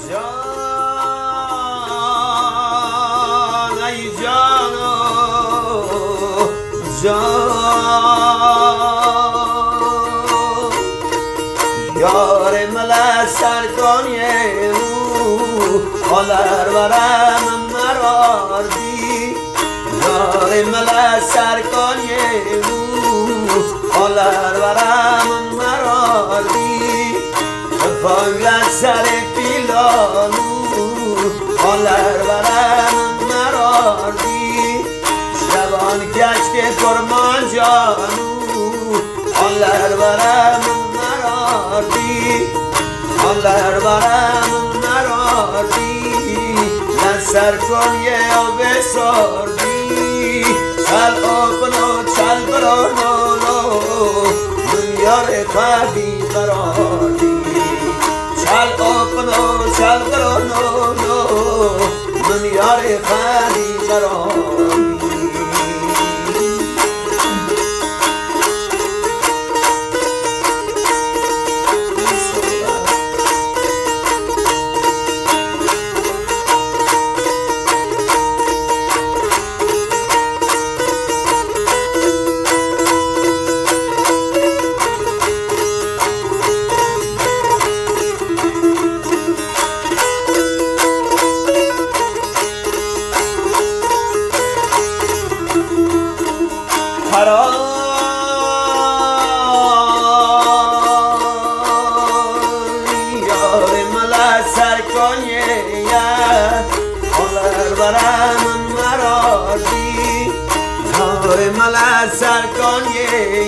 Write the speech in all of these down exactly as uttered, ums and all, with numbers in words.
جان ای جانو جان یار ملا سرکانی حالر برم مرار دی یار ملا سرکانی حالر برم مرار دی فایل سر پیلانو حالر برم مرار دی شبان کشک کرمان جانو حالر برم مرار دی حالر برم مرار دی نصر کن یه آب سردی چل آبنو چل برانو دنیا ره خواهی قرار دی چل آبنو چل برانو دنیا ره خواهی قرار دی یار ملا سرکانی حالر برم مرار دی یار ملا سرکانی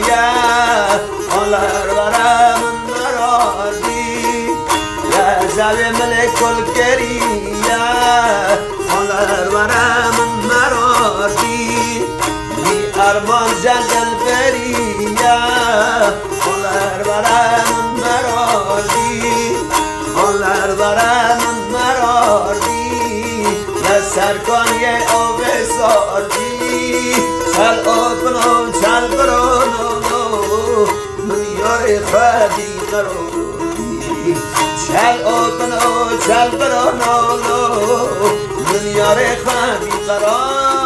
حالر برم مرار دی یزل ملک الکریه حالر برم مرار دی ارمان جلدل بریه حالر برم مرار دی حالر برم مرار دی نصر کن یه آب سردی چل آبنو چل برانو دنیا ره خواهی قرار دی چل آبنو چل برانو دنیا ره خواهی قرار